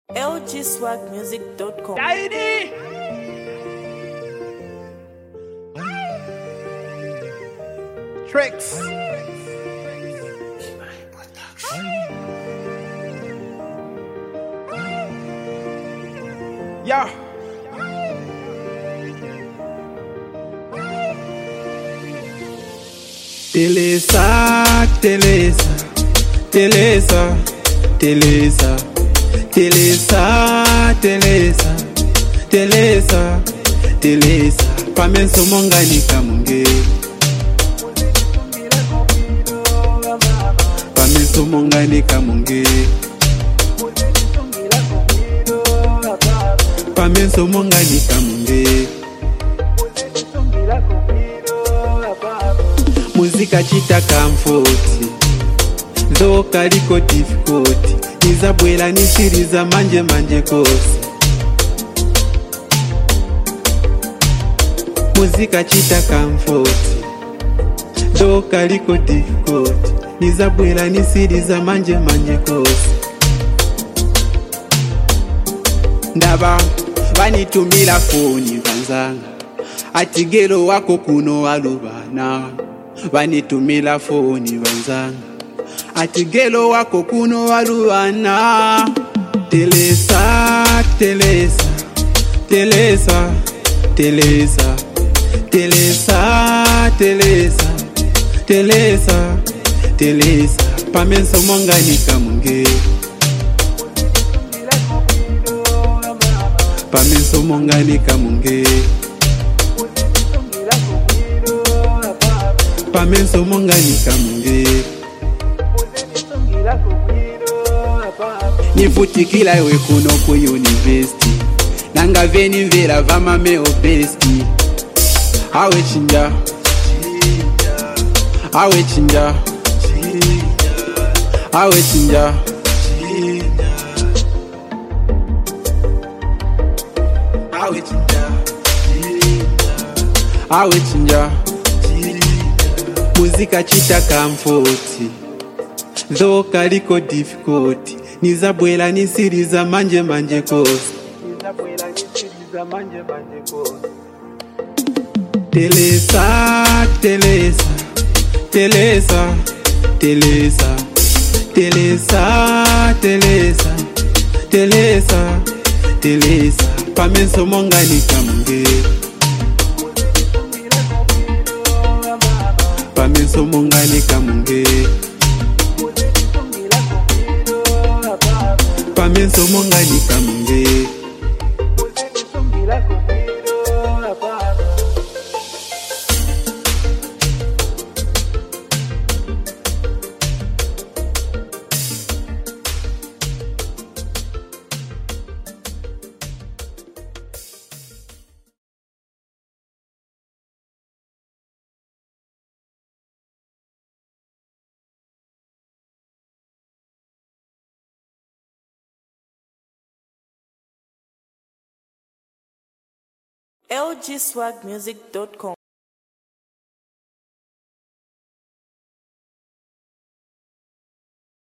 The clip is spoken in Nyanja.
lgswagmusic.com. Tiny! Tricks. Yeah. Telesa, Telesa, Telesa, Telesa, Telesa, Telesa, Telesa, Telesa, pamenso mongani kamunge, pamenso mongani kamunge, pamenso mongani kamunge. Muzika chita kamfoti Zoka liko difficult Nizabwela nisiriza manje manje kosi Muzika chita kamfoti Zoka liko difficult Nizabwela nisiriza manje manje kosi Ndaba vanitumila foni vanzanga Atigelo wako kuno alubana Vanitumila foni vanzanga Atigelo wako kuno waluwana Telesa, Telesa, Telesa, Telesa, Telesa, Telesa, Telesa, Telesa, pamenso mongani kamunge, pamenso mongani kamunge, pamenso mongani kamunge. Nifutikila iwe kuno ku university Nanga veni mvera vama meo besti Awe chinja Awe chinja Awe chinja Awe chinja Awe chinja Muzika chita kamfoti Zoka liko difficult Nizabwela nisiriza manje manje kosi Telesa, Telesa, Telesa, Telesa, Telesa, Telesa, Telesa, Telesa, pamenso mongani kamunge, pamenso mongani kamunge, pamenso mongani kamunge. lgswagmusic.com.